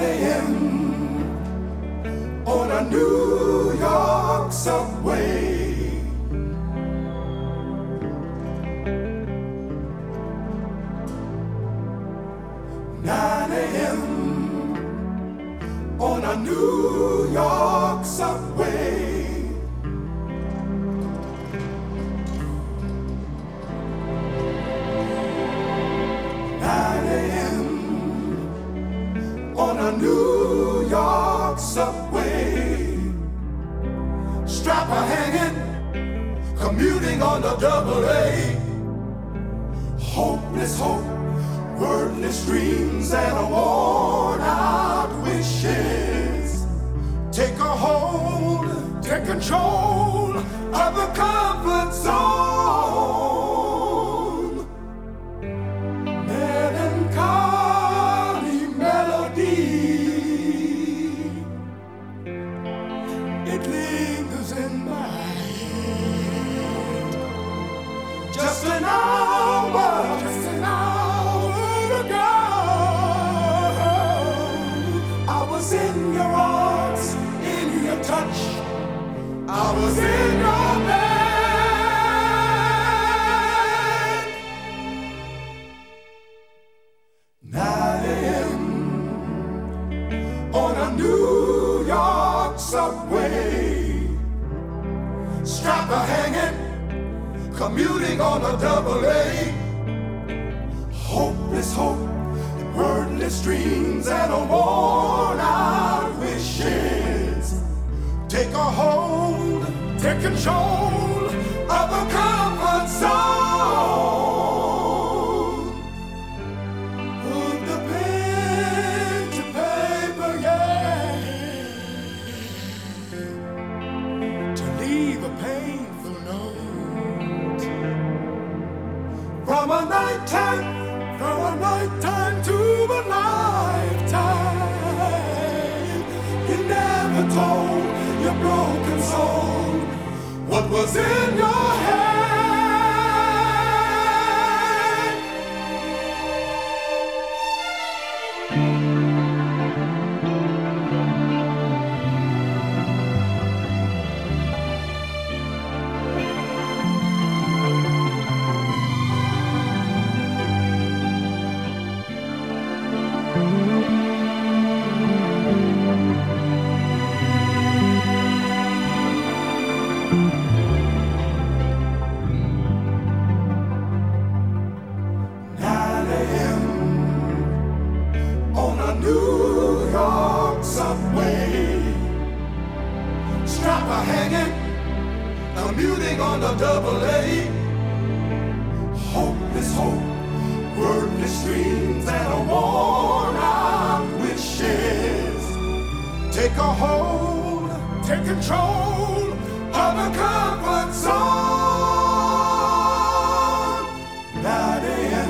a.m. on a New York subway. 9 a.m. on a New York subway. 9 a.m. on a New York subway. Strapper hanging, commuting on the double A. Hopeless hope, wordless dreams, and worn out wishes. Take a hold, take control of the comfort zone. Melancholy melody, it lingers in my head. Just an hour, just an hour ago, I was in your arms, in your touch, I was in your bed. 9 a.m. on a New York subway. Strapper hanging, commuting on a double A. Hopeless hope, wordless dreams, and worn out wishes. Take a hold, take control of the comfort zone. Put the pen to paper, yeah, to leave a painful note. From a nighttime to a lifetime, you never told your broken soul what was in your head. New York subway. Strapper hanging, commuting on the double A. Hopeless hope, wordless dreams, and worn out wishes. Take a hold, take control of the comfort zone. 9 a.m.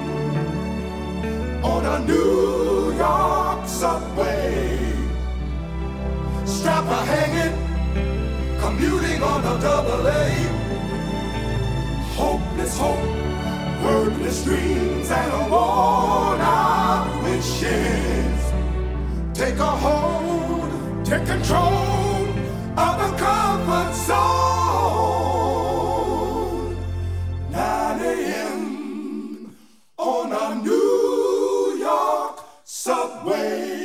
on a New York subway. Strapper hanging, commuting on a double A. Hopeless hope, wordless dreams, and worn out wishes. Take a hold, take control of the comfort zone. 9 a.m. on a New York subway.